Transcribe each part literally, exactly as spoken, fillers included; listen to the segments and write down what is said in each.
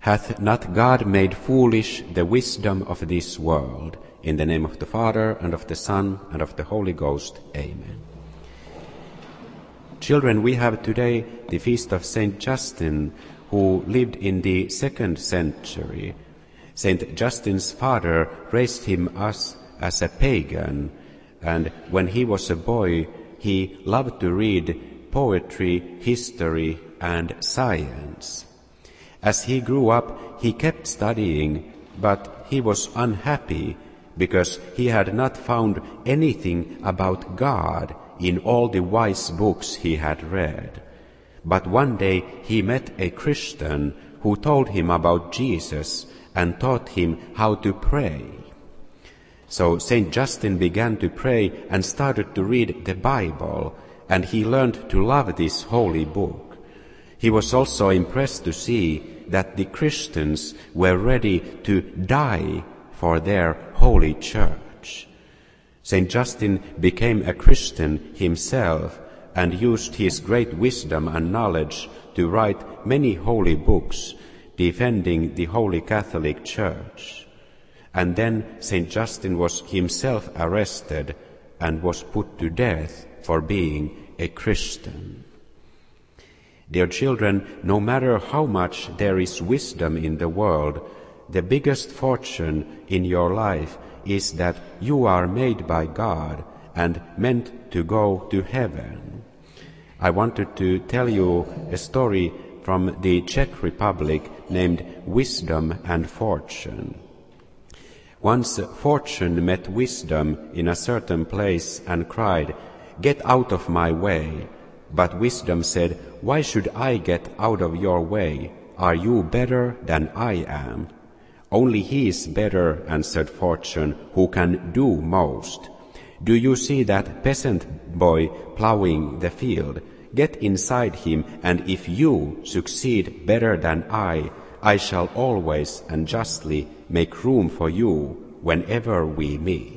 Hath not God made foolish the wisdom of this world? In the name of the Father, and of the Son, and of the Holy Ghost. Amen. Children, we have today the feast of Saint Justin, who lived in the second century. Saint Justin's father raised him us as a pagan, and when he was a boy, he loved to read poetry, history, and science. As he grew up, he kept studying, but he was unhappy because he had not found anything about God in all the wise books he had read. But one day he met a Christian who told him about Jesus and taught him how to pray. So Saint Justin began to pray and started to read the Bible, and he learned to love this holy book. He was also impressed to see that the Christians were ready to die for their holy church. Saint Justin became a Christian himself and used his great wisdom and knowledge to write many holy books defending the Holy Catholic Church. And then Saint Justin was himself arrested and was put to death for being a Christian. Dear children, no matter how much there is wisdom in the world, the biggest fortune in your life is that you are made by God and meant to go to heaven. I wanted to tell you a story from the Czech Republic named Wisdom and Fortune. Once Fortune met Wisdom in a certain place and cried, "Get out of my way." But Wisdom said, "Why should I get out of your way? Are you better than I am?" "Only he is better," answered Fortune, "who can do most. Do you see that peasant boy plowing the field? Get inside him, and if you succeed better than I, I shall always and justly make room for you whenever we meet."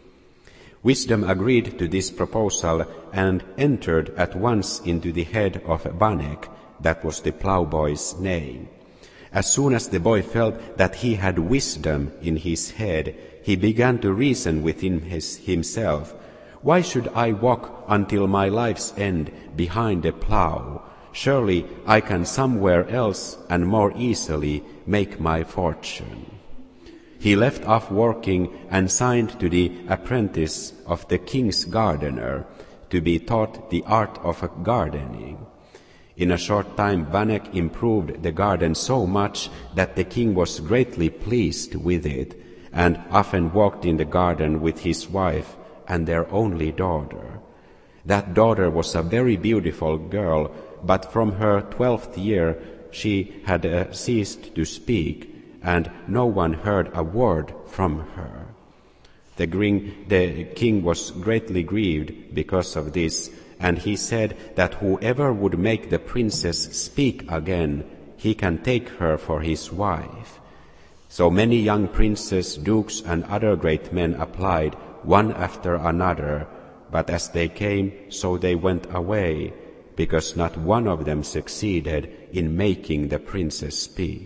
Wisdom agreed to this proposal and entered at once into the head of Vanek, that was the plowboy's name. As soon as the boy felt that he had wisdom in his head, he began to reason within his, himself, "Why should I walk until my life's end behind a plow? Surely I can somewhere else and more easily make my fortune." He left off working and signed to the apprentice of the king's gardener to be taught the art of gardening. In a short time, Vanek improved the garden so much that the king was greatly pleased with it, and often walked in the garden with his wife and their only daughter. That daughter was a very beautiful girl, but from her twelfth year she had uh, ceased to speak, and no one heard a word from her. The, green, the king was greatly grieved because of this, and he said that whoever would make the princess speak again, he can take her for his wife. So many young princes, dukes, and other great men applied, one after another, but as they came, so they went away, because not one of them succeeded in making the princess speak.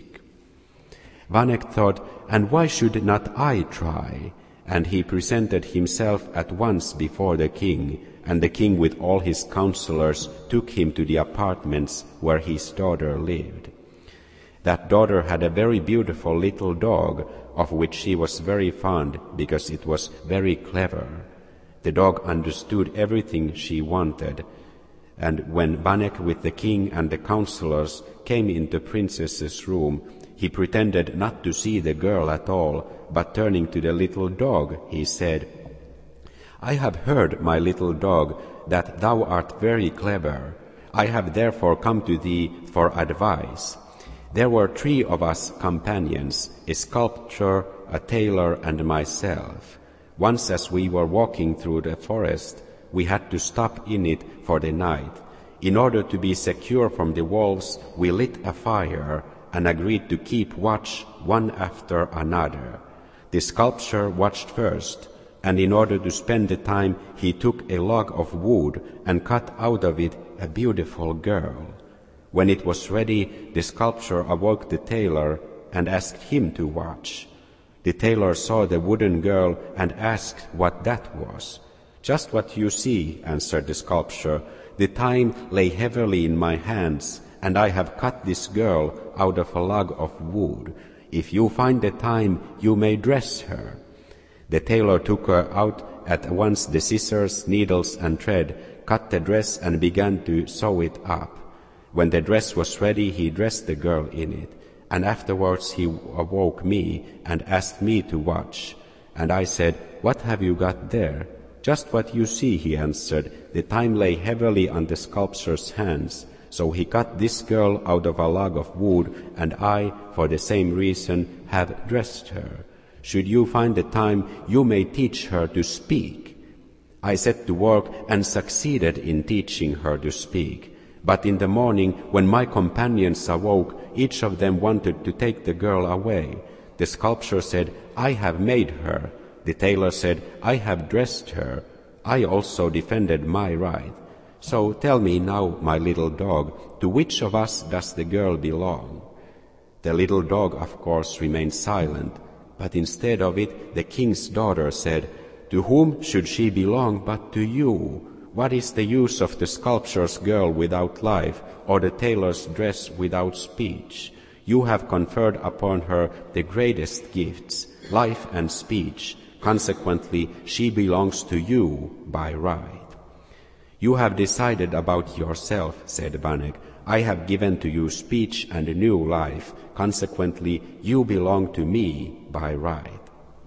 Vanek thought, "And why should not I try?" And he presented himself at once before the king, and the king with all his counselors took him to the apartments where his daughter lived. That daughter had a very beautiful little dog, of which she was very fond because it was very clever. The dog understood everything she wanted, and when Vanek with the king and the counselors came into the princess's room, he pretended not to see the girl at all, but turning to the little dog, he said, "I have heard, my little dog, that thou art very clever. I have therefore come to thee for advice. There were three of us companions, a sculptor, a tailor, and myself. Once as we were walking through the forest, we had to stop in it for the night. In order to be secure from the wolves, we lit a fire and agreed to keep watch one after another. The sculptor watched first, and in order to spend the time, he took a log of wood and cut out of it a beautiful girl. When it was ready, the sculptor awoke the tailor, and asked him to watch. The tailor saw the wooden girl and asked what that was. "Just what you see," answered the sculptor. "The time lay heavily in my hands, and I have cut this girl out of a log of wood. If you find the time, you may dress her." The tailor took her out at once the scissors, needles, and thread, cut the dress, and began to sew it up. When the dress was ready, he dressed the girl in it, and afterwards he awoke me and asked me to watch. And I said, "What have you got there?" "Just what you see," he answered. "The time lay heavily on the sculptor's hands. So he cut this girl out of a log of wood, and I, for the same reason, have dressed her. Should you find the time, you may teach her to speak." I set to work and succeeded in teaching her to speak. But in the morning, when my companions awoke, each of them wanted to take the girl away. The sculptor said, "I have made her." The tailor said, "I have dressed her." I also defended my right. "So tell me now, my little dog, to which of us does the girl belong?" The little dog, of course, remained silent, but instead of it, the king's daughter said, "To whom should she belong but to you? What is the use of the sculptor's girl without life, or the tailor's dress without speech? You have conferred upon her the greatest gifts, life and speech. Consequently, she belongs to you by right." "You have decided about yourself," said Vanek. "I have given to you speech and a new life. Consequently, you belong to me by right."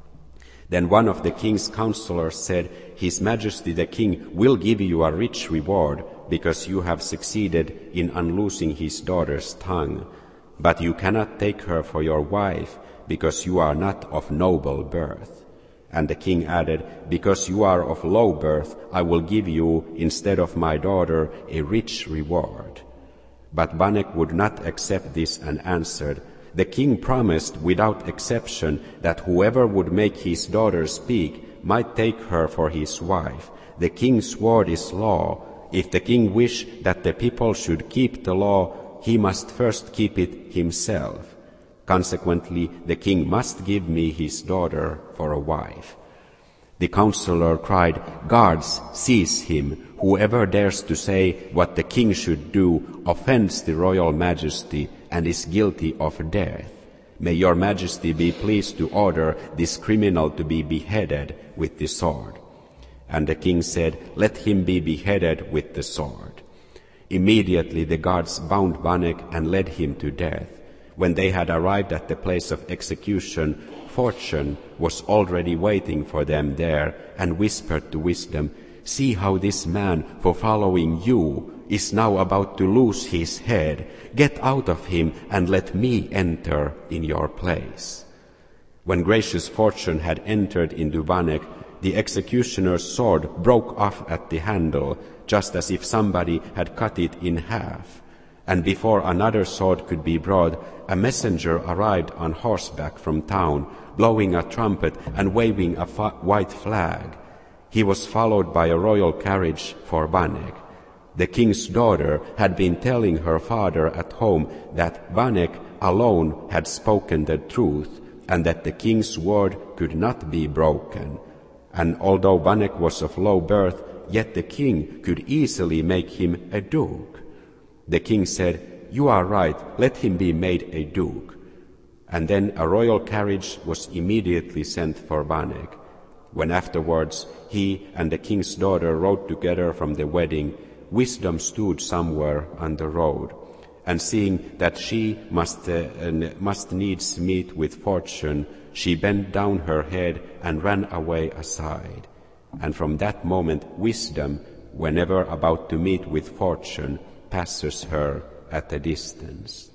Then one of the king's counselors said, "His Majesty the king will give you a rich reward because you have succeeded in unloosing his daughter's tongue. But you cannot take her for your wife because you are not of noble birth." And the king added, "Because you are of low birth, I will give you, instead of my daughter, a rich reward." But Vanek would not accept this and answered, "The king promised without exception that whoever would make his daughter speak might take her for his wife. The king's word is law. If the king wished that the people should keep the law, he must first keep it himself. Consequently, the king must give me his daughter for a wife." The counselor cried, "Guards, seize him! Whoever dares to say what the king should do offends the royal majesty and is guilty of death. May your majesty be pleased to order this criminal to be beheaded with the sword." And the king said, "Let him be beheaded with the sword." Immediately the guards bound Vanek and led him to death. When they had arrived at the place of execution, Fortune was already waiting for them there and whispered to Wisdom, "See how this man, for following you, is now about to lose his head. Get out of him and let me enter in your place." When gracious Fortune had entered into Vanek, the executioner's sword broke off at the handle, just as if somebody had cut it in half. And before another sword could be brought, a messenger arrived on horseback from town, blowing a trumpet and waving a fa- white flag. He was followed by a royal carriage for Vanek. The king's daughter had been telling her father at home that Vanek alone had spoken the truth, and that the king's word could not be broken. And although Vanek was of low birth, yet the king could easily make him a duke. The king said, "You are right, let him be made a duke." And then a royal carriage was immediately sent for Vanek. When afterwards he and the king's daughter rode together from the wedding, Wisdom stood somewhere on the road, and seeing that she must, uh, must needs meet with Fortune, she bent down her head and ran away aside. And from that moment Wisdom, whenever about to meet with Fortune, passes her at a distance.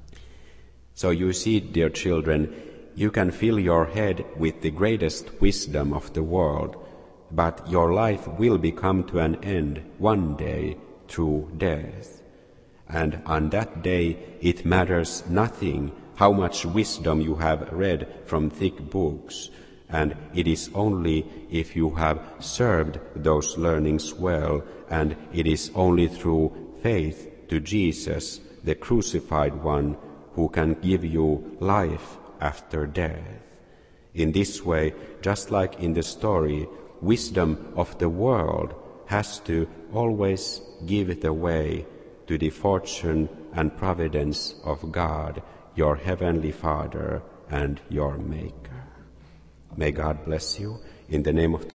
So you see, dear children, you can fill your head with the greatest wisdom of the world, but your life will be come to an end one day through death. And on that day it matters nothing how much wisdom you have read from thick books, and it is only if you have served those learnings well, and it is only through faith to Jesus, the crucified one, who can give you life after death. In this way, just like in the story, wisdom of the world has to always give the way to the fortune and providence of God, your heavenly Father and your Maker. May God bless you in the name of